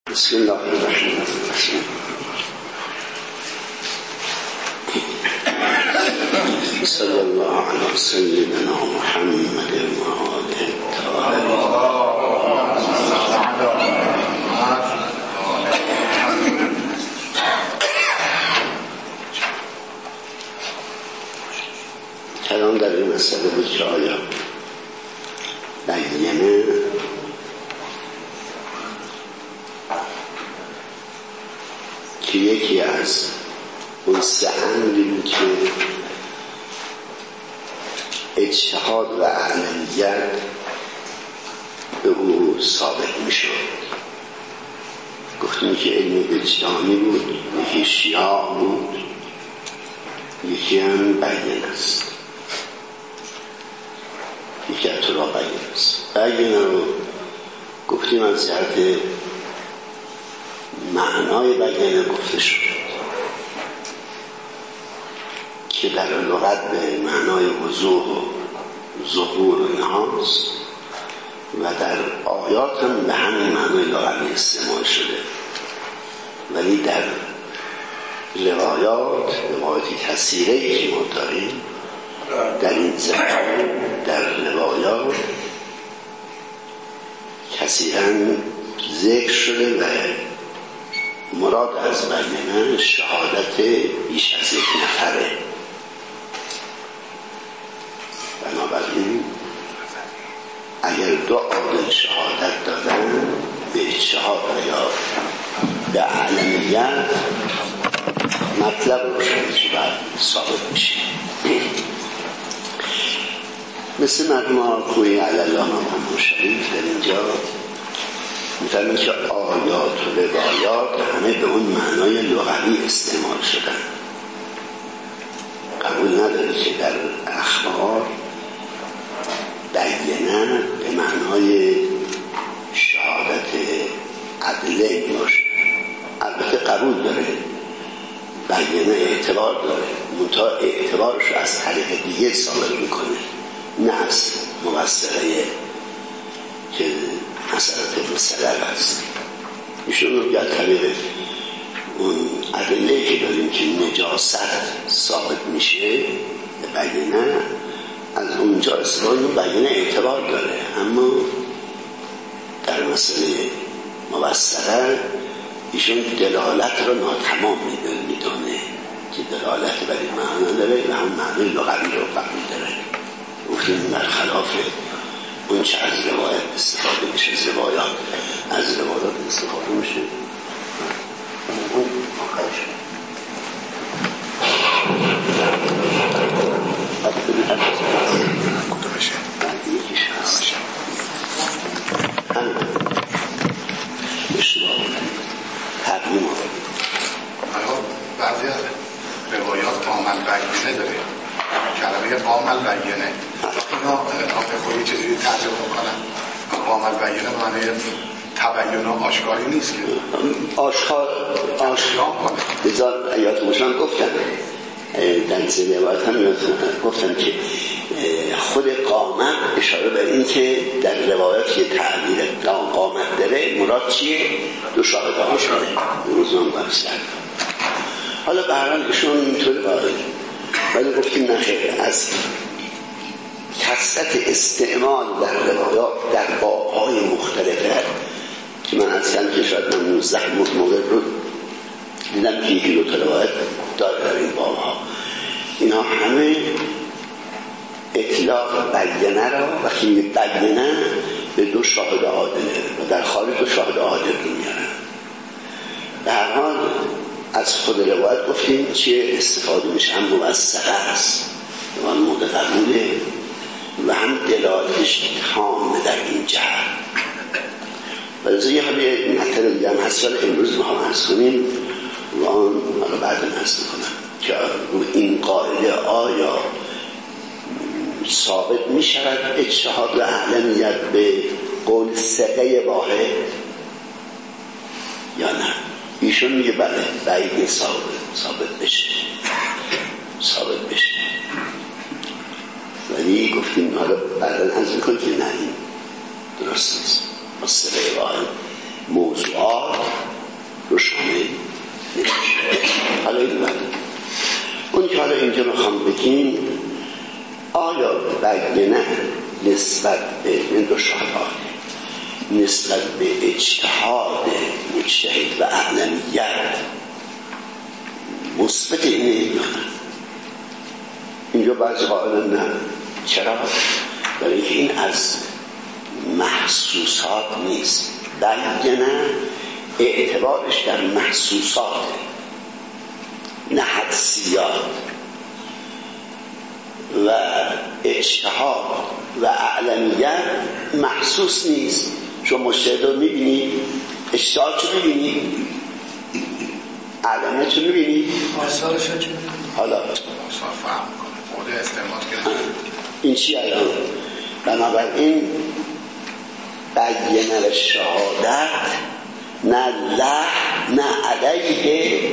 بسم الله الرحمن الرحیم. صلی الله علی سیدنا محمد و آله الطاهرین. کلام در این مسئله بود که آیا بیانه که یکی از اون سه امری بود که اجتهاد و اعلمیت به او ثابت می شد. گفتیم که علم وجدانی بود، یکی شیاع بود، یکی هم بیان است، یکی اطلاع بیان است. بیان رو گفتیم از جهت معنای بیان گفته شد که در لغت به معنای وضوح و ظهور و اینهاست و در آیات هم به همین معنای لغوی استعمال شده، ولی در روایاتی کثیره که ما داریم در این زمان در روایات کثیراً ذکر شده و مراد از بیانه شهادت بیش از یک نفره. بنابراین اگر دو عادل شهادت دادن به اجتهاد یا به اعلمیت مطلب روشن که بعد ثابت میشه. مثل مرحوم کوی علی الله محمد شریف در اینجا می‌فهمیم که آیات و روایات همه به اون معنای لغوی استعمال شدن. قبول نداره که در اخبار بیانه به معنای شهادت عدله باشه. البته قبول داره، بیانه اعتبار داره، منتها اعتبارش رو از طریق دیگه ثابت میکنه، نه از موثقه که مسئلت مسئله هست. ایشون رو بیاد طریق اون ادله که داریم که نجاست ثابت میشه به بیانه، از اونجا استفاده بیانه اعتبار داره، اما در مسئله موثقه ایشون دلالت رو ناتمام میدونه که دلالت برای معنا داره و هم معنی لغوی رو قبول داره. گفتیم برخلاف اون چه از روایت استفاده میشه، از روایات استفاده میشه. اون آخرش کدومشه؟ یکیش هست همین اشتباه تقویم آورد. بعضی از روایات قامل بیانه داره، کلمه قامل بیانه اینا خودی چیزی ترجمه میکنن. قامل بیانه معنی تبیین و آشکاری نیست که آشکار بذار ایات موشان گفتن در زیر روایت هم گفتن که خود قامت اشاره به این که در روایت که تعبیر قامت داره مراد چیه؟ دو شاهد آشاره روزان برسد. حالا به هر حال ایشون اینطوری باید، ولی گفتیم نخیر، از کثرت استعمال در روایات در بابهای مختلفه که من از چند که شاید من 19 مورد رو دیدم که یکی دو تا روایت داره در این بابها، اینا همه اطلاق بیانه را وقتی میگه بیانه به دو شاهد عادله و در خارج دو شاهد عادل رو میارن. به هر حال از خود روایت گفتیم چیه استفاده میشه، هم موثقه است و مورد قبوله و هم دلالتش تامه در این جهت. ولی یه همه مطلب دیگه هم هست ولی امروز ما هم هست کنیم و آن بعد هست میکنم که این قاعده آیا ثابت می شود اجتهاد و اعلمیت به قول ثقه واحد یا نه؟ ایشون میگه بله بعید ثابت بشه ولی گفتیم حالا بعدا از میکنیم که نه این درست نیست. با ثقه واحد موضوعات که میخوام بگیم آیا بیانه نسبت به این دو شاهدانه نسبت به اجتهاد مجتهد و اعلمیت مثبت اینه؟ اینجا بعضی قائلن نه. چرا؟ برای اینکه این از محسوسات نیست. بیانه اعتبارش در محسوسات نه حدسیات و اجتهاد و اعلمیت محسوس نیست. شما مجتهد رو میبینی، اجتهاد چو میبینی، اعلمیت چو میبینی، آثارش چو میبینی. حالا آثار فهم کنه خود استعمال کرده این چی الان؟ بنابراین بیانه شهادت نه له نه علیه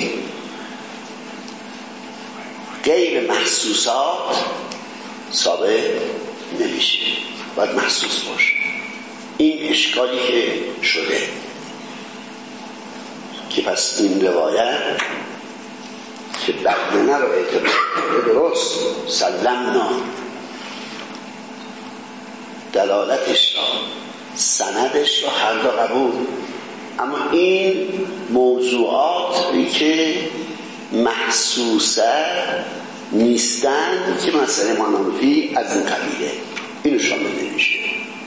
غیر محسوسات ثابت نمیشه، باید محسوس باشه. این اشکالی که شده که پس این روایت که بیانه رو اعتبار درست سلمنا دلالتش را سندش را هر دو قبول، اما این موضوعاتی که محسوسه نیستن که مسئله منافی از این قبیله اینو شامل نمیشه.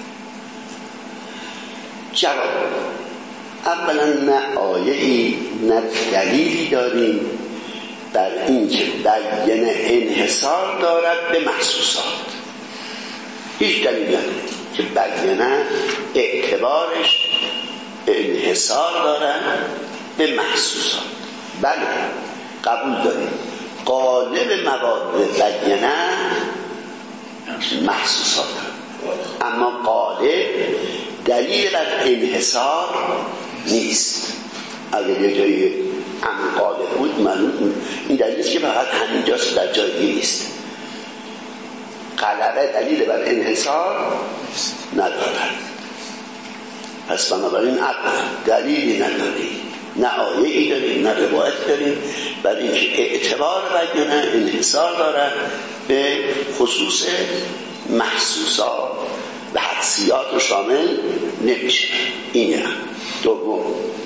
جواب اولا نه آیه‌ای نه دلیلی داریم در این که بیانه انحصار دارد به محسوسات. هیچ دلیل نداره که بیانه اعتبارش انحصار دارد به محسوسات. بله قبول داریم غالب موارد بیانه محسوسات، اما غالب دلیل بر انحصار نیست. اگر یه جایی هم غالب بود معلوم این دلیل است که فقط همینجاست، در جای دیگه نیست. غلبه دلیل بر انحصار ندارد. پس بنابراین دلیلی نداریم، نه آیه‌ای داریم نه روایت داریم برای اینکه اعتبار بیانه انحصار دارد به خصوص محسوسات و حدسیات رو شامل نمیشه. اینه. دوم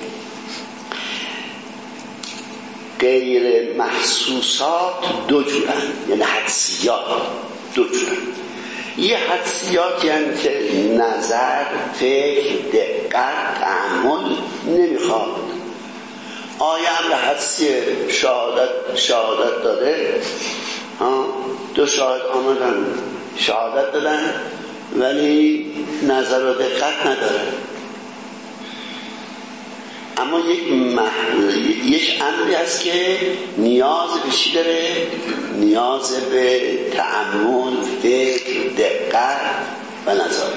غیر محسوسات دو جورن، یعنی حدسیات دو جورن. یه حدسیاتی هستند که نظر، فکر، دقت، تأمل نمیخواد. آیه امر حدسی شهادت داده، دو شاهد آمدن شهادت دادن ولی نظر و دقت نداره. اما یک امری هست که نیاز به چی داره؟ نیاز به تأمل، فکر، دقت و نظر.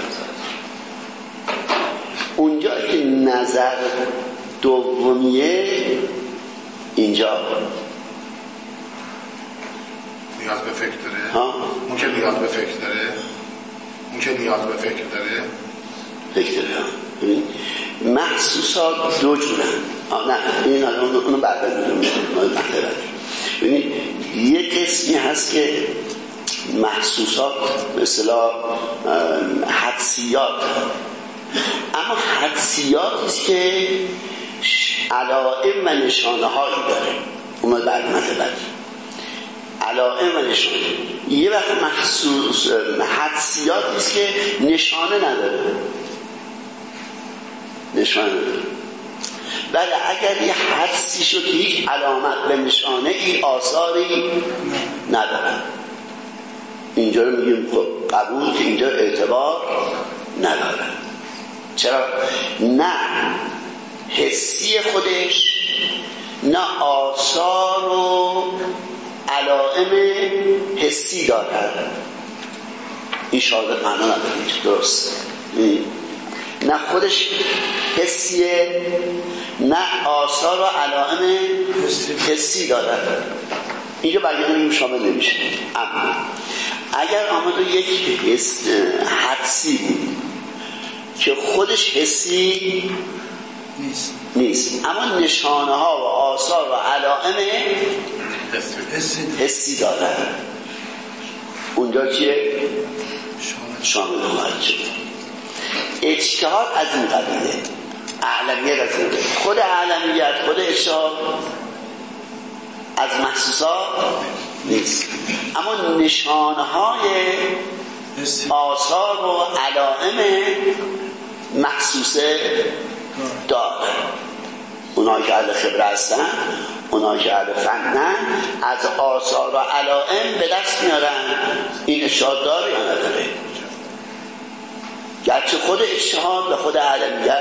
اونجا که نظر دومیه اینجا نیاز به فکر داره. اون که نیاز به فکر داره، اون که نیاز به فکر داره، فکر داره. محسوسات دو جورن. نه این اونو بعدا میگم. یک قسمی هست که محسوسات به اصطلاح حدسیات، اما حدسیاتی است که علائم و نشانه هایی داره. اومد بعد مطلب علائم و نشانه. یه وقت محسوس حدسیاتی است که نشانه نداره. نشانه نداره. بله اگر یه حدسی شد که هیچ علامت به نشانه ای آثاری نداره، اینجا رو میگیم خب قبول که اینجا اعتبار نداره. چرا؟ نه حسی خودش نه آثار و علائم حسی دارد. این شهادت معنا نداره. درست نه خودش حسیه نه آثار و علائم حسی دارد. اینجا بیانه شامل نمیشه. اما اگر آمد یک حدسی بود که خودش حسی نیست اما نشانه ها و آثار و علائم حسی دارن، اونجا چیه؟ شامل خواهد شد. اجتهاد از این قبیله، اعلمیت از این قبیله. خود اعلمیت، خود اجتهاد از محسوسات نیست، اما نشانهای آثار و علائم محسوسه داره. اونایی که اهل خبره هستن، اونایی که اهل فنن، از آثار و علائم به دست میارن این اجتهاد داره یا نداره. گرچه خود اجتهاد و خود علمیت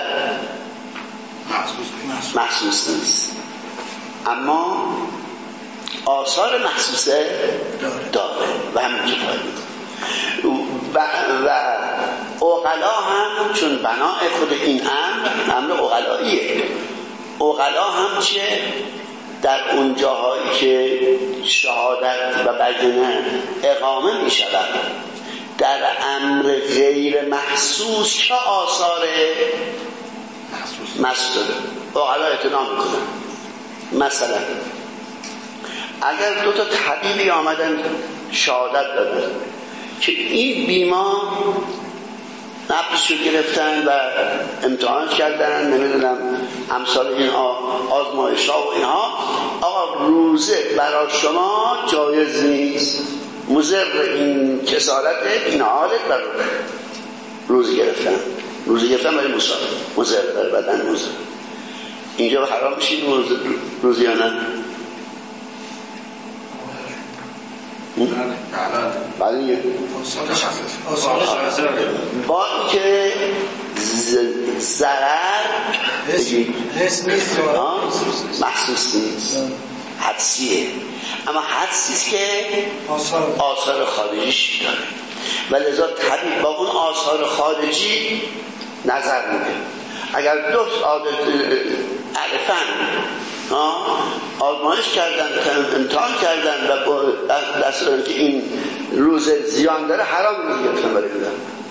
محسوس نیست، اما آثار محسوسه داره و همین که و عقلا هم چون بنای خود این امر عقلاییه. عقلا هم چیه؟ در اون جاهایی که شهادت و بیانه اقامه می شود در امر غیر محسوس که آثار محسوس داره، عقلا اعتنا میکنن. مثلا اگر دو تا طبیبی آمدن شهادت دادن که این بیمار نبضشو گرفتن و امتحان کردن، نمیدونم امثال این آزمایش ها و اینها، آقا روزه برای شما جایز نیست، مضر این کسالت این حالت برای روزه گرفتن برای مضر در بدن مضر. اینجا حرام میشید روزه یا نه؟ بله با اینکه ضرر محسوس نیست، حدسیه، اما حدسیست که آثار خارجیش داره و لذا طبیب با اون آثار خارجی نظر میده. اگر دو عرفن آزمایش کردن، امتحان کردن و با دست دادن که این روز زیان داره، حرام روز گرفتن برای بودن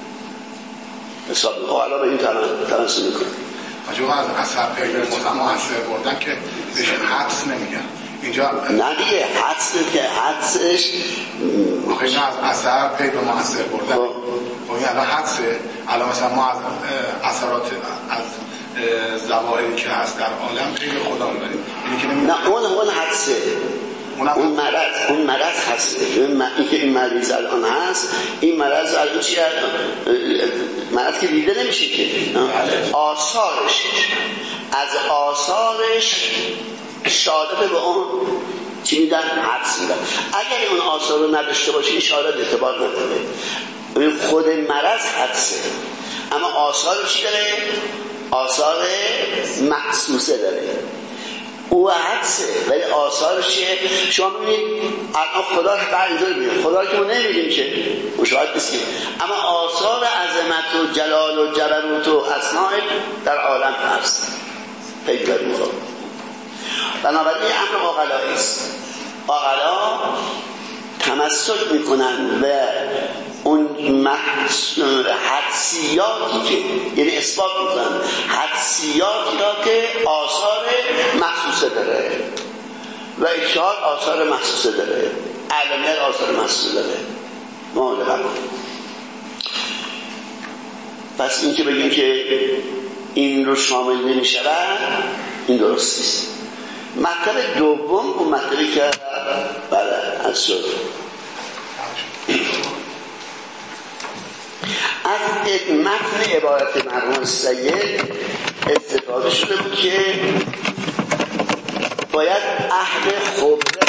حساب علا به این تناسب میکنن. آجوه از اثر پیدا مؤثر بردن که بهشون حدس نمیگن اینجا. نه دیگه حدسش خیلی از اثر پیدا مؤثر بردن این الان حدسه. الان مثلا ما از اثرات از ظواهری که هست در عالم خیلی خدا میبریم. نه اون حدسه، اون مرض هست. این که این مریض الان هست، این مرض الان چی هست؟ مرض که دیده نمیشه که آثارش، از آثارش شهادت به اون چی میدن؟ حدس میدن. اگر اون آثار رو نداشته باشه این شهادت اعتبار نداره. خود مرض حدسه، اما آثار چی داره؟ آثار محسوسه داره. او حدسه ولی آثارش چیه؟ شما میبینید الان خدا در اینجا میبینید، خدا که ما نمیبینیم که مشاهد نیستیم، اما آثار عظمت و جلال و جبروت و اسماء در عالم هست. پیدا می‌کنه. بنابراین امر عقلایی است. عقلا تمسک میکنن به اون حدسیاتی که یعنی اثبات میکنن حدسیاتی را که آثار محسوسه داره و اجتهاد آثار محسوسه داره، علمیت آثار محسوسه داره. معادله پس این که بگیم که این رو شامل نمیشود این درست نیست. مطلب دوم اون مطلبی که بله از شد از متن عبارت مرحوم سید استفاده شده بود که باید اهل خبره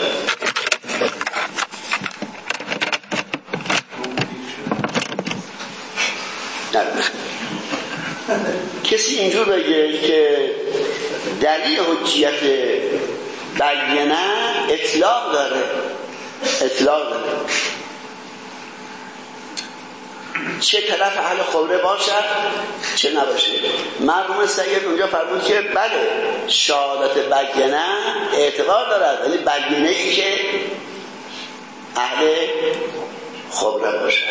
کسی اینجور بگه که دلیل حجیت بیانه اطلاق داره چه طرف اهل خبره باشد چه نباشه. مرحوم سید اونجا فرمود که بله شهادت بیانه اعتبار دارد ولی بیانه ای که اهل خبره باشد.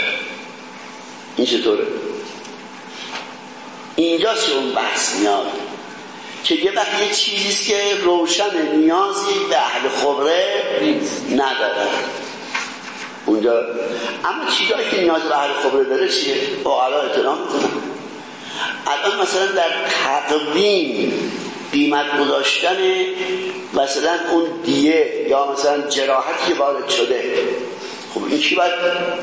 این چطوره؟ اینجاست که اون بحث میاد که یه وقت یه چیزیست که روشن نیازی به اهل خبره نداره اونجا. اما چیزایی که نیاز به اهل خبره داره چیه؟ عقلا اطلاع میکنن. الان مثلا در تقویم قیمت گذاشتن مثلا اون دیه یا مثلا جراحتی که وارد شده، خب این کی باید؟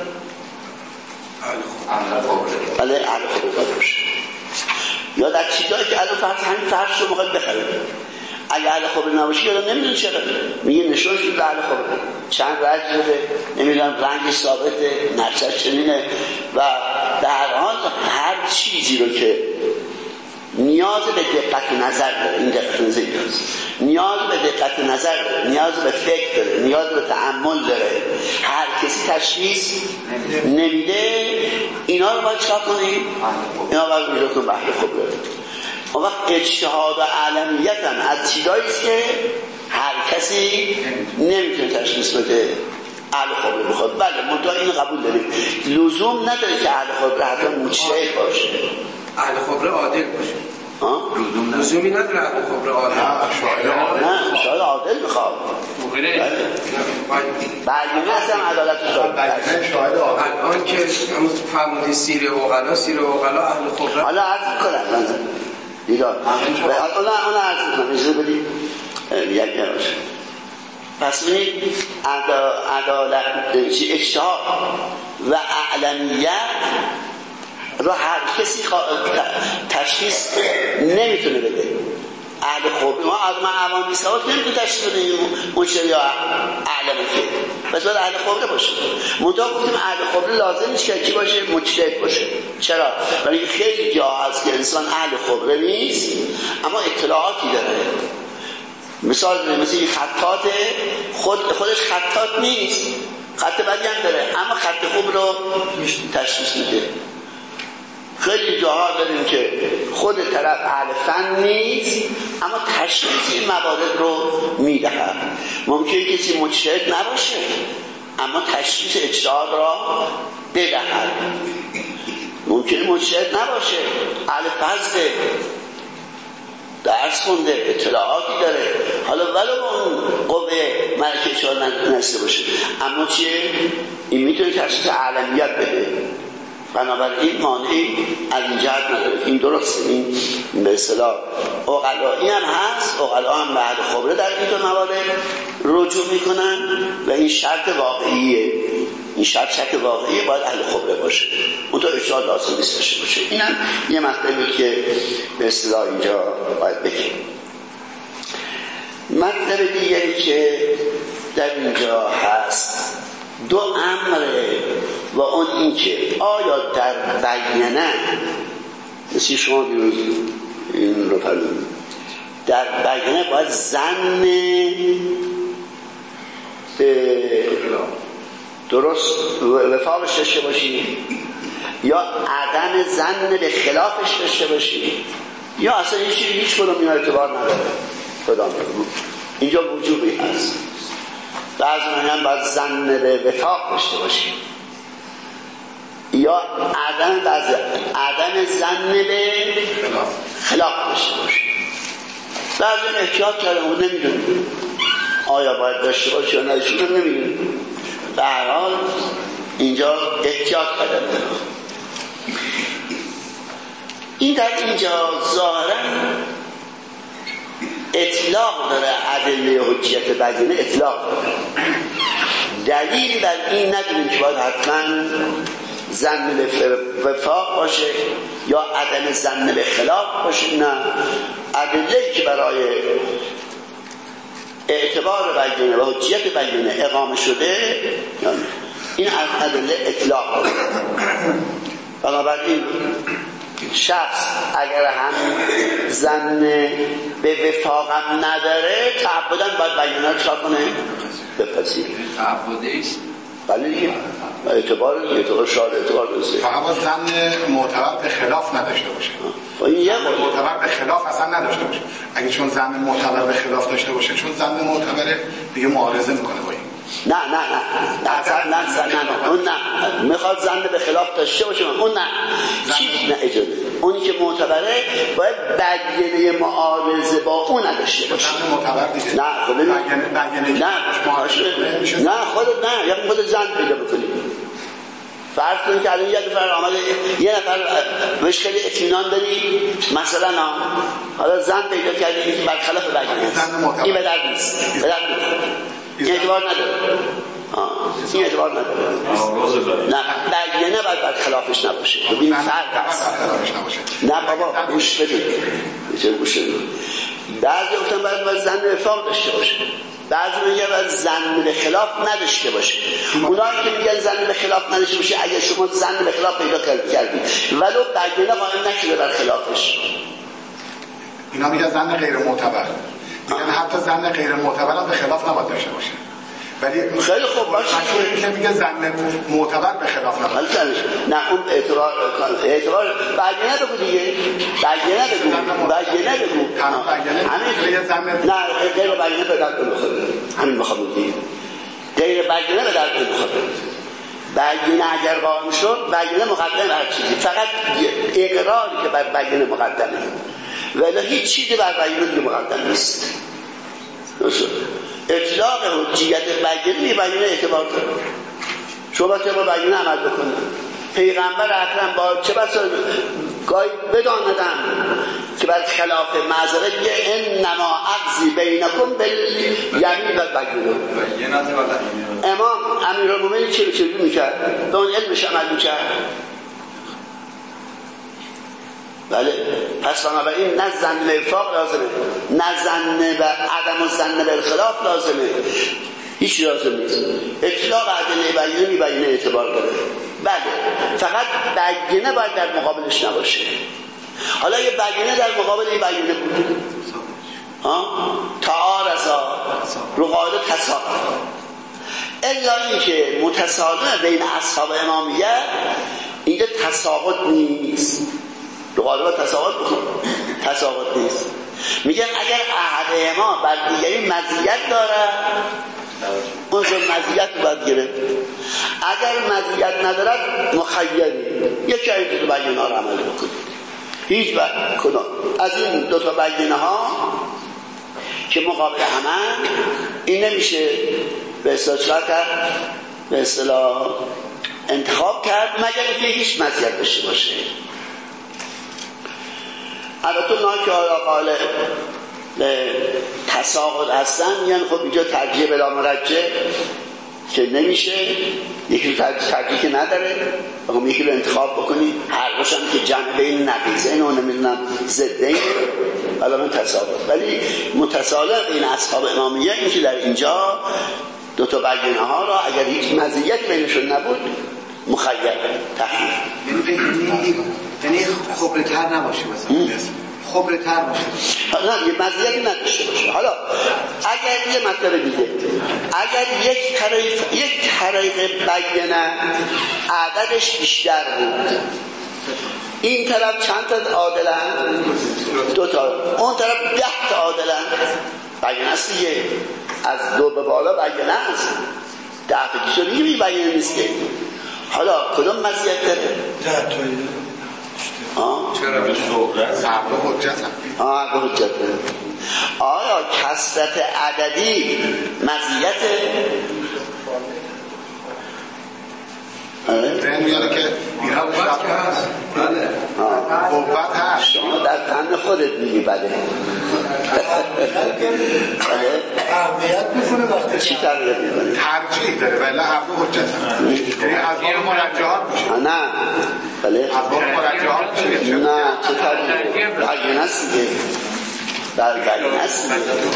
اهل خبره باشه. یا در چیزایی که الان همین فرش رو میخواد بخره، اگه اهل خبره نباشه یادم نمیدونه چرا میگه نشون شده اهل خبره، چند رنگ شده، نمیدونم رنگش ثابته، نقشش چنینه. و در حال هر چیزی رو که نیاز به دقت نظر داره، این دقت نظر نیاز به دقت نظر داره، نیاز به فکر داره، نیاز به تأمل داره، هر کسی تشخیص نمیده، اینا رو باید چکار کنیم؟ اینا باید میرکن بحر خبره. اون وقت اجتهاد و عالمیت هم از چیزاییست که هر کسی نمیتونه تشخیص بده. اهل خبره بخواد بله منتها این قبول داریم، لزوم نداره که اهل خبره حتی مجتهد باشه، اهل خبره عادل باشه. لزومی نداره اهل خبره عادل. نه شاید عادل بخواد. برگونه اصلا عدالت شاید. الان که همون فرمودی سیر اوغلا اهل خبره. حالا عرض میکنم دیدار اون عرض میکنم اجازه بدید یک نباشه. پس ببینید عدالت اجتهاد و اعلمیت رو هر کسی تشخیص نمیتونه بده. اهل خبره ما از عوام بیسواد نمیتونه تشخیص بده مجتهد یا اعلمه که، پس باید اهل خبره باشه. منتها گفتیم اهل خبره لازم نیست که کی باشه؟ مجتهد باشه. چرا؟ برای خیلی جا هست که انسان اهل خبره نیست اما اطلاعاتی داره. مثال مثل این خطاط خودش خطاط نیست، خط بدی هم داره اما خط خوب رو تشخیص میده. خیلی جاها داریم که خود طرف اهل فن نیست اما تشخیص این موارد رو میدهد. ممکنه کسی مجتهد نباشه اما تشخیص اجتهاد را بدهد. ممکنه مجتهد نباشه، اهل فضل درس خونده، اطلاعاتی داره، حالا ولو اون قوه ملکه چهار نسته باشه اما چیه؟ این میتونه تشخیص عالمیت بده. بنابراین مانعی از این جهت نداره. این درسته، این به اصطلاح عقلایی هم هست، عقلا هم به اهل خبره در این دو موارد رجوع میکنن و این شرط واقعیه. این شرط واقعیه، باید اهل خبره باشه، اون تو اجتهاد لازم نیست باشه. این هم یه مطلبی که به اصطلاح اینجا باید بگیم. مطلب دیگری که در اینجا هست دو امره و اون این که آیا در بیانه مثل شما دیروز این رو فرمودید در بیانه باید ظن درست وفاقش داشته باشی یا عدم ظن به خلافش داشته باشی یا اصلا هیچ کدوم این اعتبار نداره. کدام اینجا وجوبی هست. بعضی هم باید ظن به وفاق داشته باشی یا عدم ظن به خلاف داشته باشی. بعضی احتیاط کرده اون نمیدونه آیا باید داشته باشی یا نداشته باشی، نمیدونه. به هر حال اینجا احتیاط کرده. این در اینجا ظاهرا اطلاق داره، ادله حجیت بیانه اطلاق داره. دلیلی بر این نداریم که باید حتما ظن به وفاق باشه یا عدم ظن به خلاف باشه. نه، ادله‌ای که برای اعتبار بیانه و حجیت بیانه اقامه شده یعنی این ادله اطلاق داره. بنابراین شخص اگر هم ظن به وفاقم نداره تعبداً باید بیانه رو چرا کنه؟ بپذیره. تعبده است؟ بله دیگه، اعتبار شاید اعتبار بسید فقط باید ظن معتبر به خلاف نداشته باشه. این یه معتبر به خلاف اصلا نداشته باشه. اگه چون ظن معتبر به خلاف داشته باشه، چون ظن معتبره دیگه معارضه میکنه با این. نه اون نه میخواد زن به خلاف داشته باشه، اون نه چی نه اجازه. اونی که معتبره باید بیانیه معارضه با اون نداشته باشه. نه خودت نه یا خودت زن پیدا بکنی. فرض کنید که الان یک نفر آمده، یه نفر مشکل اطمینان داری مثلا، حالا زن پیدا کردی این برخلاف بیانیه، این به درد نیست، این اعتبار نداره. این اعتبار نداره. نه بیانیه باید برخلافش نباشه. ببین فرق هست. نه بابا گوش بدید، گوش بدید. بعضی گفتن باید زن وفاق داشته باشه، بعضی میگن باید زن به خلاف نداشته باشه. اونایی که میگن زن به خلاف نداشته باشه، اگه شما زن به خلاف پیدا کردید ولو بیانیه قائم نشده بر خلافش، اینا میگن زن غیر معتبر. میگن حتی زن غیر معتبر هم به خلاف نباید داشته باشه. ولی خیلی خوب باشه که میگه زن معتبر به خلاف نباید. نه اون اعتبار بیانیه بگو دیگه، بیانیه بگو. همین زن نه غیر بیانیه به درد نمیخوره. همین میخوام بگم غیر بیانیه به درد نمیخوره. بیانیه اگر قائم شد، بیانیه مقدم هر چیزی، فقط اقراری که بر بیانیه مقدمه، ولی هیچ چیزی بر بیانیه مقدم نیست. اطلاق حجیت بیانیه اعتبار داره. شما باید با بیانیه عمل بکنید. پیغمبر اکرم با چه بسا گاهی بداندن که بر خلاف معذرت یه انما اقضی بینکم بالیمین و بیانیه. امام امیرالمومنین چه میکرد؟ به اون علمش عمل میکرد. بله، پس بنابراین نه زن به وفاق لازمه، نه زن به عدم و زن به خلاف لازمه، هیچ لازم نیست. اطلاق ادله بیانیه اعتبار داره. بله، فقط بیانیه باید در مقابلش نباشه. حالا یه بیانیه در مقابل این بیانیه بود، تعارضا رو قاعده تساقط، الا اینکه متساوی بین اصحاب امامیه اینجا تساقط نیست. رو قاعده تساقط نیست. میگن اگر احد ما بر دیگری مزیت داره، اون مزیت رو باید گرفت. اگر مزیت ندارد مخیری، یکی از این دو بیانیه ها رو عمل بکنید. هیچ وقت کدام از این دو تا بیانیه ها که مقابل همن این نمیشه به اصطلاح انتخاب کرد مگر اینکه هیچ مزیت داشته باشه. البته اونها که قائل به تساقط هستن میگن خب اینجا ترجیح بلا مرجح که نمیشه، یکی رو ترجیح که نداره، بخوام یکی رو انتخاب بکنی، هر روشم که جنبه این نقیزه اینو نمیدونم ضده این حالا من تساقط. ولی متساوی این اصحاب امامیه این که در اینجا دو تا بیانیه ها را اگر هیچ مزیت بینشون نبود مخیر تحقیق، یعنی خبرتر نباشه، مثلا خبرتر باشه، نه یه مزیتی نداشته باشه. حالا اگر یه مطلب دیگه، اگر یک طریق بیانیه عددش بیشتر بود، این طرف چند تا عادلن؟ 2 تا، اون طرف 10 تا عادلن، بیانیه است دیگه، از 2 به بالا بیانیه است، 10 تا دیگه دیگه بیانیه نیست که. حالا کدوم مزیت داره؟ 10 تایی. چرا به حجت آیا کثرت عددی مزیته؟ ذهن میاره که اینا قوت هست. شما در تن خودت میگی بده اهمیت میکنه وقتی چی تغییر میکنه؟ ترجیح داره ولی حرف حجت یعنی از باب مرجحات میشه. نه بله از باب مرجحات میشه. نه چه ترجیح بیانیه است دیگه، در بیانیه است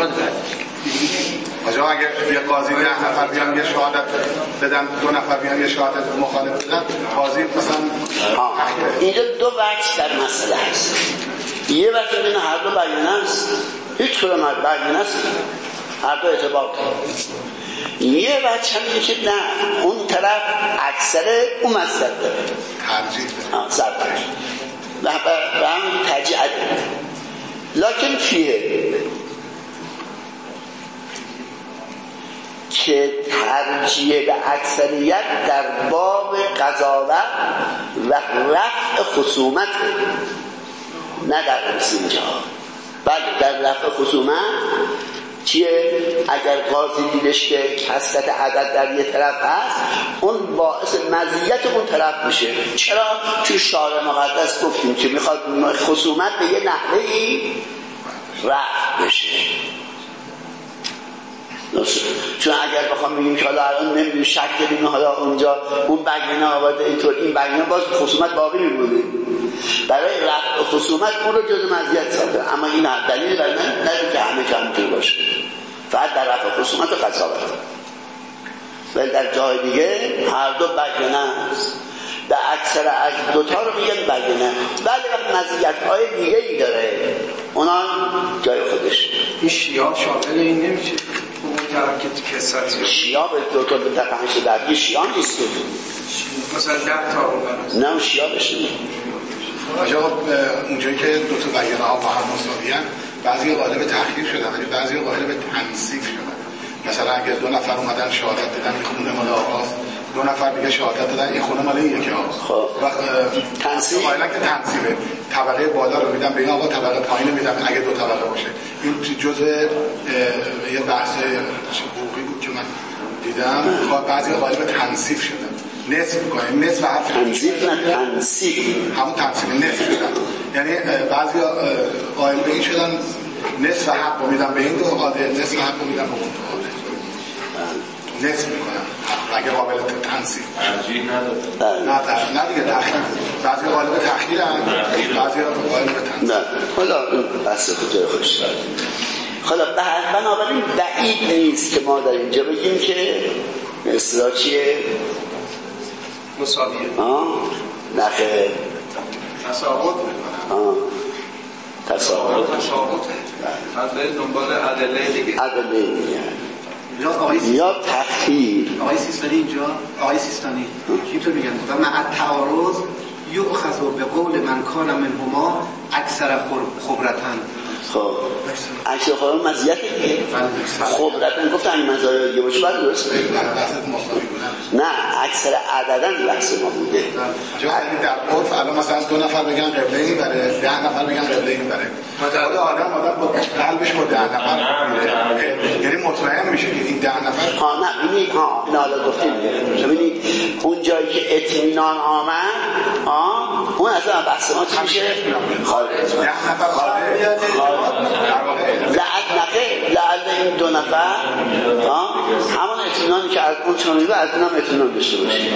آجا اگر یه قاضی 10 نفر بیان یه شهادت بدن، 2 نفر بیان یه شهادت مخالف بدن، قاضی مثلا اینجا 2 وجه در مسئله هست. یه وجه این هر دو بیانیه است، هیچ کدوم بیانیه است، هر دو اعتبار داره. یه وجه هم اینه که نه اون طرف اکثر اون مزیت داره، ترجیح داره و همین ترجیح داره. لکن فیه که ترجیح به اکثریت در باب قضاوت و رفع خصومت، نه در اینجا. بله در رفع خصومت چیه؟ اگر قاضی دیدش که کثرت عدد در یه طرف هست، اون باعث مزیت اون طرف میشه. چرا؟ چون شارع مقدس گفتیم که میخواد خصومت به یه نحوهی رفع بشه. چون اگر بخوام بگیم که حالا الان نمیدونیم شک بدیم حالا اونجا اون بگینه آورده اینطور این بگینه، باز خصومت باقی میمونه. برای رفع خصومت اون رو جز مزیت ساده، اما این دلیل بر نه که همه جا همینطور باشه، فقط در رفع خصومت و قضاوت. ولی در جای دیگه هر دو بگینه است. به اکثر از دوتا رو میگن بگینه، ولی مزیت‌های دیگه‌ای داره، اونا جای خودش. این شیعه شامل این نمیشه. اون طرف که کساتی شیعه به دوتا به تقنش در شیعه نیست. مثلا 10 تا نه شیعه بشه. آجا اونجایی که دو تا بیانه ها با هم مساویان، بعضی قائل تأخیر شدن ولی بعضی قائل به تنصیف شدن. مثلا اگه 2 نفر اومدن شهادت دادن این خونه مال آقاست، 2 نفر دیگه شهادت دادن این خونه مال این یکی آقاست. خب تنصیف قائلن که تنصیفه، طبقه بالا رو میدن به این آقا، طبقه پایین رو میدن اگه 2 طبقه باشه. این جزء یه بحث حقوقی بود که من دیدم. بعضی قائل به تنصیف شدن، نصف میکنه، نصف حرف تنصیف نه تنصیف، همون تنصیف نصف شدن. یعنی بعضی قائل به این شدن نصف حق رو میدن به این دو قاضی، نصف حق رو میدن به اون دو قاضی، نصف میکنن اگه قابل تنصیف ترجیح نداره. نه دیگه تأخیر. بعضی قائل به تأخیر هم، بعضی قائل به تنصیف. نه حالا بحث کجای خوش دارد. حالا بنابراین بعید نیست که ما در اینجا بگیم که اصطلاح چیه؟ مساویه. نخه تساوت میکنن. تساوت فقط برید دنبال ادله دیگه. ادله دیگه یا تخییر. آقای سیستانی اینجا، آقای سیستانی اینطور میگن و مع التعارض یؤخذ به قول من کان منهما اکثر خبرتن. خب اکثر خبرتن مزیت دیگه. خبرتن گفتن این مزایای دیگه باشه بعد درست نه اکثر عددن بحث ما بوده. یعنی در عرف الان مثلا 2 نفر بگن قبله این بره، 10 نفر بگن قبله این بره، خود آدم با قلبش با 10 نفر یعنی مطمئن میشه که این 10 نفر نه ببینید این حالا گفتیم ببینید اون جایی که اطمینان آمد اون اصلا بحث ما چی میشه؟ 10 نفر خارج لعل این 2 نفر همون اطمینانی که از اون چنونی از اون هم اطمینان داشته باشیم.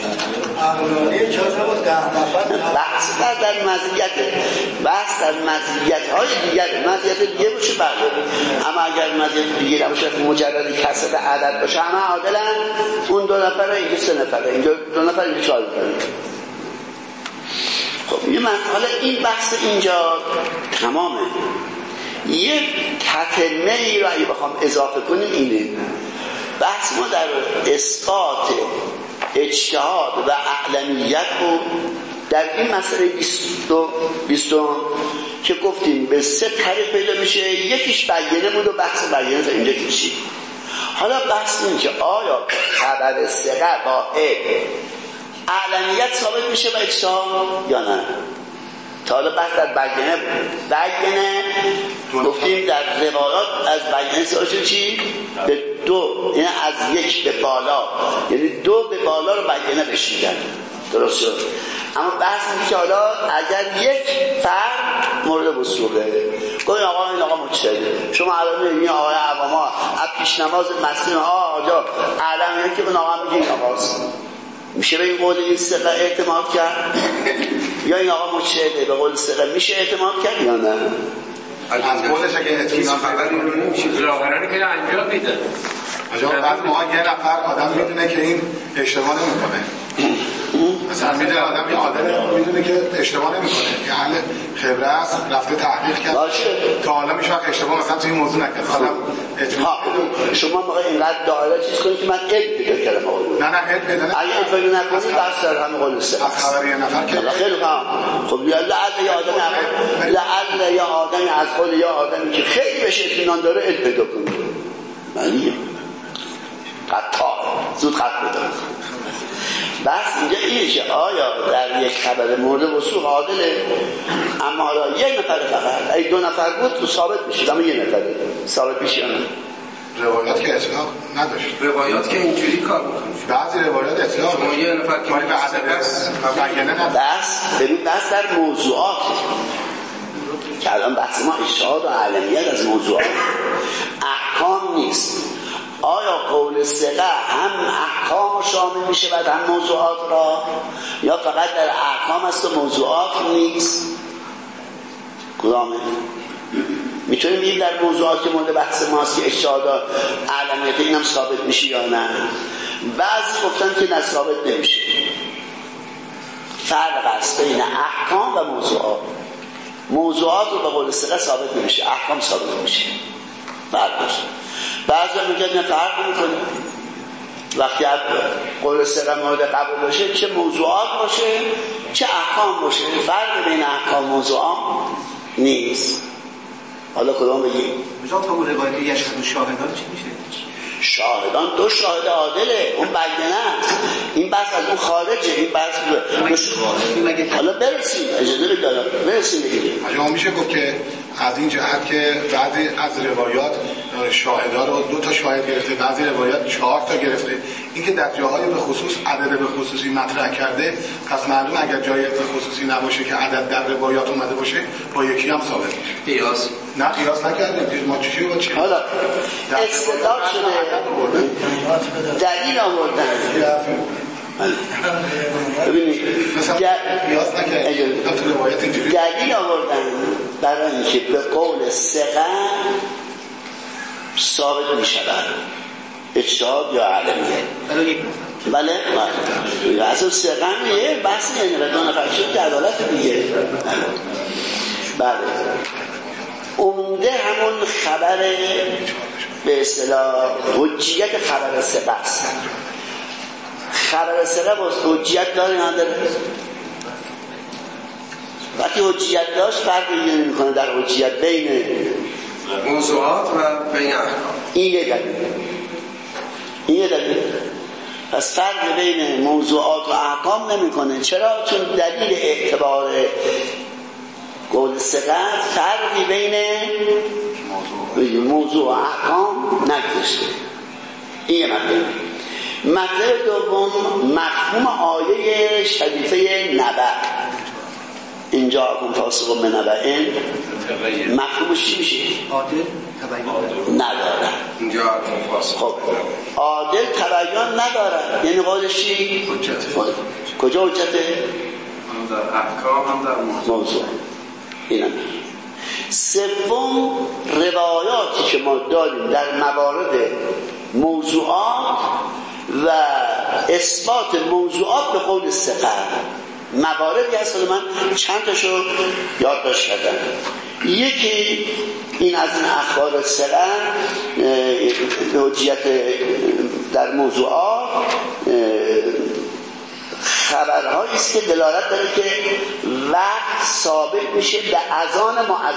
بحث در مزیت، بحث در مزیت‌های دیگر، مزیت دیگه باشه بله، اما اگر مزیت دیگه نباشه مجرد کثرت عدد باشه همه عادلن، اون 2 نفره اینجا 3 نفره، اینجا 2 نفر اینجا 4 نفره. خب یه مسئله این بحث اینجا تمامه. یک تتمه ای رو اگه بخوام اضافه کنیم اینه بحث ما در اثبات اجتهاد و اعلمیت بود در این مسئله 20 که گفتیم به 3 طریق پیدا میشه، یکیش بیانه بود و بحث بیانه تا اینجا کشید. حالا بحث این که آیا خبر ثقه با اعلمیت ثابت میشه و اجتهاد یا نه. تا حالا بحث در بیانه گفتیم در روایات از بیانه ثابت چی؟ به 2، یعنی از 1 به بالا، یعنی 2 به بالا رو بیانه بشیدن. درست شد. اما بحث اینه که حالا اگر یک فرد مورد وثوقه گویا آقا این آقا مجتهده، شما الان میگین آقای عواما از پیش نماز مسجد آجا علم که اون آقا میگه این آقاست، میشه به این قول این ثقه اعتماد کرد یا این آقا مجتهده به قول ثقه میشه اعتماد کرد یا نه؟ از قولش اگه اطمینان خبری نمیشه ظاهرا که انجام میده. آجا بعد ما یه نفر آدم میدونه که این اشتباه نمیکنه، مثلا میدونه آدم یه آدم میدونه که اشتباه نمیکنه، یه اهل خبره است رفته تحقیق کرد تا حالا میشه وقت اشتباه مثلا توی این موضوع نکرد، آدم اطمینان شما موقع اینقدر دائره چیز کنید که من علم پیدا کردم نه علم پیدا نکنید، اگه علم پیدا نکنید بحث در همه قول است از خبر یه نفر که خیلی خب لعل یا آدمی از خود یا آدمی که خیلی بهش اطمینان داره علم پیدا کنید معنیه قطعا زود خط بده. بس اینجا اینه که آیا در یک خبر مورد وثوق عادله، اما حالا یک نفر فقط، اگه 2 نفر بود تو ثابت میشه، اما 1 نفر ثابت میشه. روایات که اطلاق نداشت، روایات که اینجوری کار میکنه، بعضی روایات اطلاق شما 1 نفر که به عدد بیانه نداشت. بس در موضوعات که الان بحث ما اشهاد و علمیت از موضوعات احکام نیست. آیا قول ثقه هم احکام شامل میشه و هم موضوعات را، یا فقط در احکام است و موضوعات نیست؟ کدامه؟ میتونیم بگیم در موضوعات که مورد بحث ماست که اشهاد و علمیت این هم ثابت میشه یا نه؟ بعضی گفتن که نه ثابت نمیشه. فرق است بین احکام و موضوعات. موضوعات رو به قول ثقه ثابت نمیشه، احکام ثابت میشه. فرق داشت. بعضی میگن نه فرق میکنه. وقتی قول ثقه مورد قبول باشه، چه موضوعات باشه چه احکام باشه، فرق بین احکام و موضوعات نیست. حالا کدام بگیم؟ مثلا تو روایت یشهد شاهدان چی میشه؟ شاهدان 2 شاهد عادله، اون بیانه است. این بحث از اون خارجه. این بحث حالا برسیم اجازه بدید برسیم بگیم. اجازه میشه گفت که از این جهت که بعضی از روایات شاهدان رو 2 تا شاهد گرفته، بعضی روایات 4 تا گرفته. این که در جاهای به خصوص عدد به خصوصی مطرح کرده، پس معلوم اگر جای به خصوصی نباشه که عدد در روایات اومده باشه، با یکی هم ثابت میشه. قیاس نه قیاس نکردیم. ما چی با چی؟ حالا استدلال شده، دلیل آوردن. ببینید دلیل آوردن برای اینکه به قول ثقه ثابت میشود اجتهاد یا علمیه. بله اصلا ثقه میه بحث اینه و 2 نفر شد که عدالت دیگه. بله عمده همون خبر به اصطلاح حجیت خبر ثقه است. خبر ثقه باز حجیت داره یا نداره؟ وقتی حجیت داشت فرقی نمی‌کنه در حجیت بین موضوعات و بین احکام. این یه دلیل. پس فرق بین موضوعات و احکام نمی‌کنه. چرا؟ چون دلیل اعتبار قول ثقه فرقی بین موضوع و احکام نگذاشته. این مطلب دوم مفهوم آیه شریفه نبأ. اینجا اون فاسق من نبأ مفهومش چی میشه؟ عادل تبیین نداره. اینجا فاسق خب عادل تبیین نداره، یعنی قولش چی؟ کجا حجته؟ هم در احکام هم در موضوع. اینم سوم روایاتی که ما داریم در موارد موضوعات و اثبات موضوعات به قول ثقه. مواردی هست که من چند تاشو یادداشت کردم. یکی این از این اخبار ثقه حجیت در موضوعات خبرهایی است که دلالت داره که وقت ثابت میشه به اذان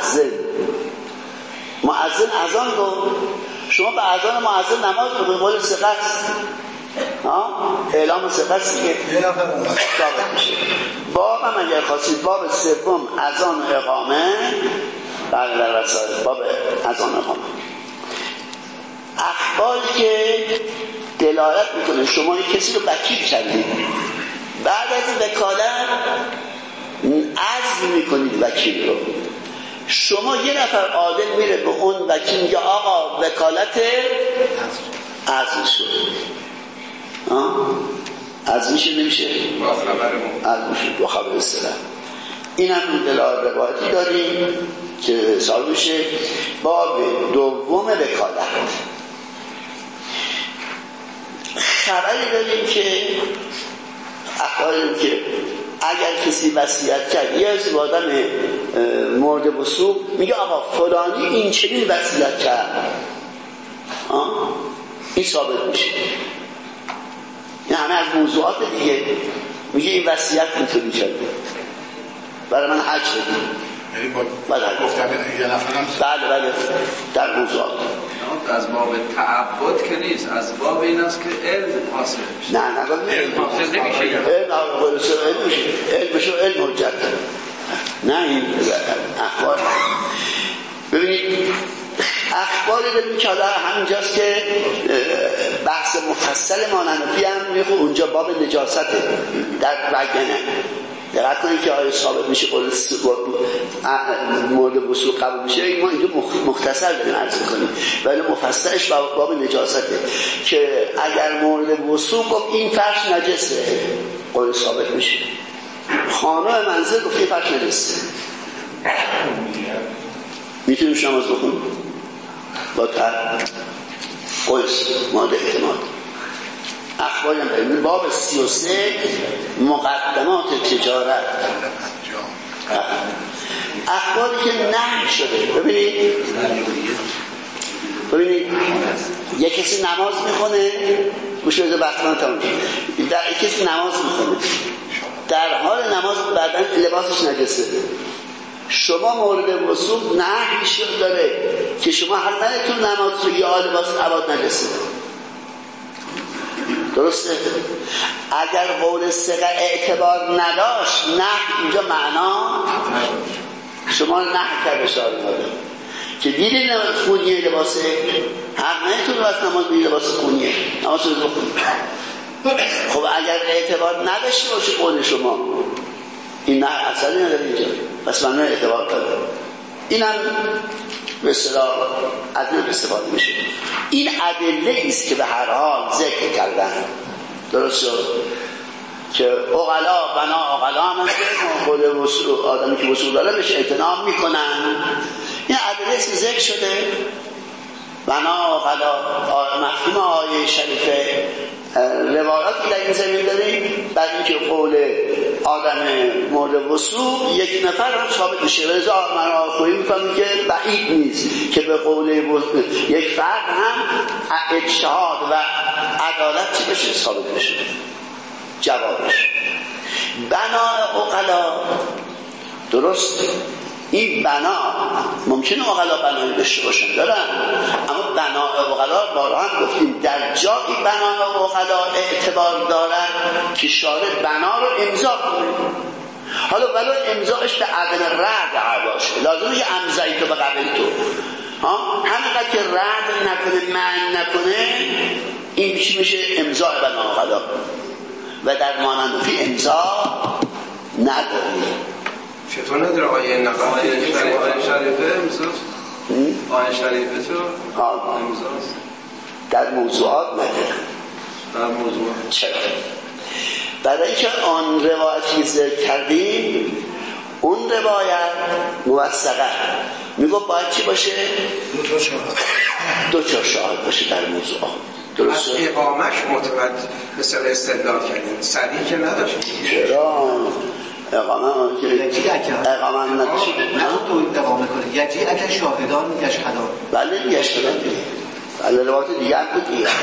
مؤذن اذان رو شما به اذان مؤذن نماز رو به قول ثقه است، اعلام ثقه است که ثابت میشه. باب هم اگر خواستید باب سوم اذان و اقامه، بله در رسائل باب اذان و اقامه اخباری که دلالت میکنه شما یک کسی رو وکیل کردید، بعد از وکالت عزم میکنید وکیل رو، شما یه نفر عادل میره به اون وکیل میگه آقا وکالت عزم شد. عزم میشه نمیشه؟ عزم شد با خبر ثقه. این هم دلالت روایتی داریم که حساب میشه باب دوم وکالت. خبری داریم که اخباریم که اگر کسی وصیت کرد یه از آدم مورد وثوق میگه آقا فلانی این چنین وصیت کرد، این ثابت میشه. این همه از موضوعات دیگه میگه این وصیت اینطوری شده برای من حج بدید. یعنی با گفتن یه نفرم بله در موضوعات از باب تعبد که نیست، از باب این است که علم حاصل میشه. نه علم حاصل نمیشه. علم بشه علم حجت. نه این اخبار. ببینید اخباری داریم که حالا همینجاست که بحث مفصل ماننفی هم میخواه اونجا باب نجاسته در بگنه. دقت کنید که آیا ثابت میشه قول مورد وصول قبول میشه. ما اینجا مختصر داریم عرض کنیم ولی مفصلش باب نجاسته که اگر مورد وصول گفت این فرش نجسه قول ثابت میشه. خانه منزل گفت این فرش نجسه. میتونیم نماز بخونیم با قیس ماده اعتماد. اخباری هم داریم باب 33 مقدمات تجارت. اخباری که نهی شده. ببینید یک کسی نماز میخونه گوش بده بحثمان تمام شد. در یک کسی نماز میخونه در حال نماز بعدن لباسش نجسه. شما مورد وصول نهی شده داره که شما هر نهیتون نماز رو یا لباس عباد نجسه. درسته؟ اگر قول ثقه اعتبار نداشت نه اینجا معنا شما نه کرده شاره داره که دیدی نماز خونیه لباسه هر نهیتون رو از نماز بید لباس خونیه نماز رو بخونی. خب اگر اعتبار نداشته باشه قول شما این نه اصلی نداره اینجا پس معنی اعتبار داره. این هم به اصطلاح از این استفاده میشه. این ادله است که به هر حال ذکر کردن. درست شد که عقلا بنا عقلا هم خود آدمی که وصول داره بهش اعتنام میکنن. این ادله است که ذکر شده بنا عقلا مفهوم آیه شریفه روایاتی در این زمین داریم بعد اینکه قول آدم مورد وصول یک نفر هم ثابت میشه. رضا من آخوی میکنم که بعید نیست که به قول یک فرد هم اجتهاد و عدالت چی بشه ثابت بشه. جوابش بنا عقلا درست. این بنا ممکنه عقلا بنایی داشته باشن دارن اما بنا عقلا بارها هم گفتیم در جایی بنا عقلا اعتبار دارن که شارع بنا رو امضا کنه. حالا ولو امضاش به عدم رد باشه لازمه یه امضایی تو به قبل تو همینقدر که رد نکنه منع نکنه این چی میشه امضا بنا عقلا و در ماننفی امضا نداره. چطور نداره آیه نقل آیه شریفه امضاست؟ آیه شریفه تو امضاست؟ در موضوعات نداره. در موضوعات چرا؟ برای اینکه آن روایتی ذکر کردیم اون روایت موثقه میگه باید چی باشه؟ دو تا شاهد باشه در موضوعات. درسته؟ از اقامش متوجه مثل استدلال کردیم صدیق که نداشت. چرا؟ اقامه که اقامه نداشت نه تو اقامه کنه یجی اگر شاهدان یشهدان بله یشهدان بله روایت دیگه هم بود دیگه.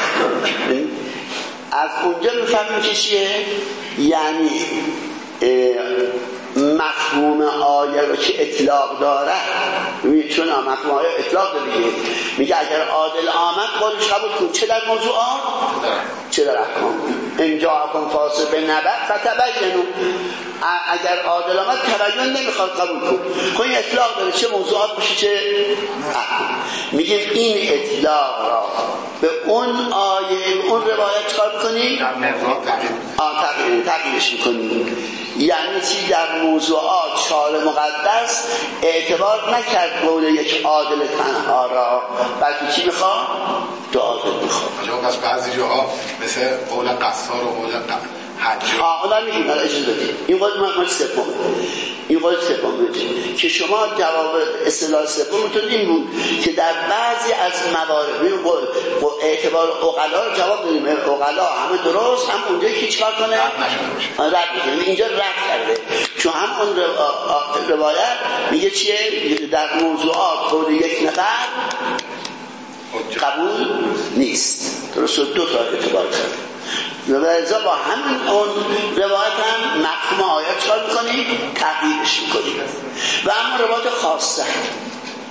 از اونجا میفهمیم که چیه؟ یعنی مفهوم آیه رو که اطلاق داره چون مفهوم آیه اطلاق داره میگه اگر عادل آمد قولش قبول کن چه در موضوعات چه در احکام اینجا احکام فاسد به نبع فتبینو اگر عادل آمد تبین نمیخواد قبول کن این اطلاق داره چه موضوعات باشه چه احکام. میگیم این اطلاق را به اون آیه اون روایت کار کنی تغییرش کنی. یعنی چی در موضوعات شارع مقدس اعتبار نکرد قول یک عادل تنها را بلکه چی میخواد؟ دو عادل میخواد. پس بعضی جاها مثل قول قصار و قول حجی اونا میگیم اجازه بدید این قول من سومه این قول سومه که شما جواب اصطلاح سومتون این بود که در بعضی از موارد این قول اعتبار عقلا رو جواب دادیم عقلا همه درست هم اونجا که چیکار کنه رد میکنه اینجا رد کرده چون هم اون روایت میگه چیه در موضوعات قول یک نفر قبول نیست. درست دو تا اعتبار کرده لذا با همین اون روایت هم مفهوم آیات چکار میکنیم؟ تغییرش میکنیم. و اما روایت خاصه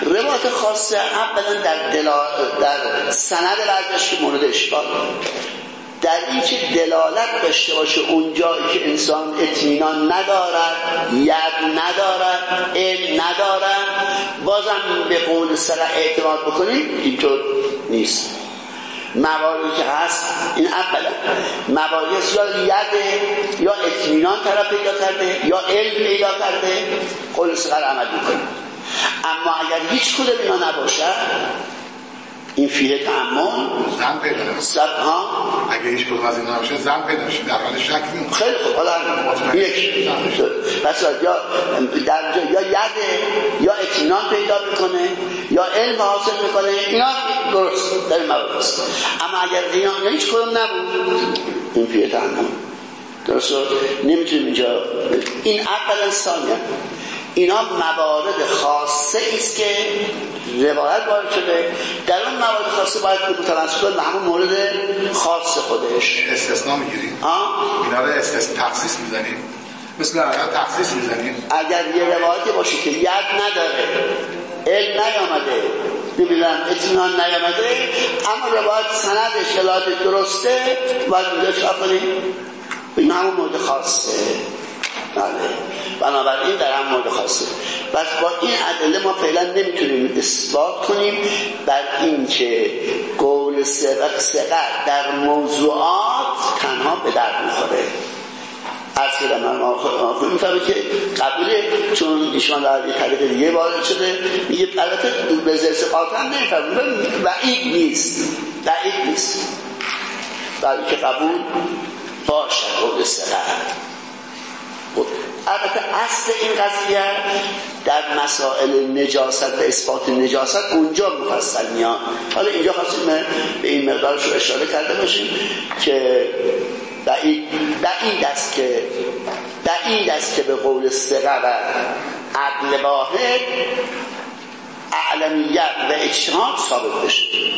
روایت خاصه اولا در سند بعضش که مورد اشکال در این که دلالت داشته باشه اونجایی که انسان اطمینان ندارد، ید ندارد، علم ندارد، بازم به قول سره اعتماد بکنیم، اینطور نیست. مواردی که هست این اولا مواردی هست یا یده یا اطمینان طرف پیدا کرده یا علم پیدا کرده، قول سره عمل میکنیم. اما اگر هیچ کدوم اینا نباشد این فیه تعمل زن پیدا نمیشه. اگه هیچ کدوم از اینا نباشه زن پیدا میشه، در حال شک میمونه. خیلی خوب، حالا یک پس یا یده یا اطمینان پیدا میکنه یا علم حاصل میکنه، اینا درست در این موارد است. اما اگر اینا هیچ کدوم نبود این فیه تعمل درست نمیتونیم اینجا. این اولا. ثانیا اینا موارد خاصه است که روایت وارد شده، در اون موارد خاصه باید متوسط کنیم به همون مورد خاص خودش. استثناء میگیریم اینا رو تخصیص میزنیم، مثل تخصیص میزنیم. اگر یه روایتی باشه که ید نداره، علم نیامده، نمیدونم اطمینان نیامده، اما روایت سندش دلالت درسته، باید اونجا چه کنیم؟ این همون مورد خاصه. بنابراین در هم مورد خاصه. پس با این ادله ما فعلا نمیتونیم اثبات کنیم بر این که قول ثقه در موضوعات تنها به درد میخوره. اصلا من میفهمه که قبوله، چون ایشان در یک طریق دیگه وارد شده، میگه البته به زرس قاطع نمیفهمه، بعید نیست برای که قبول باشه قول ثقه. البته اصل این قضیه در مسائل نجاست و اثبات نجاست اونجا مفصل میاد. حالا اینجا خواستیم به این مقدارش رو اشاره کرده باشیم که بعید است که به قول ثقه و عدل واحد اعلمیت و اجتهاد ثابت بشه.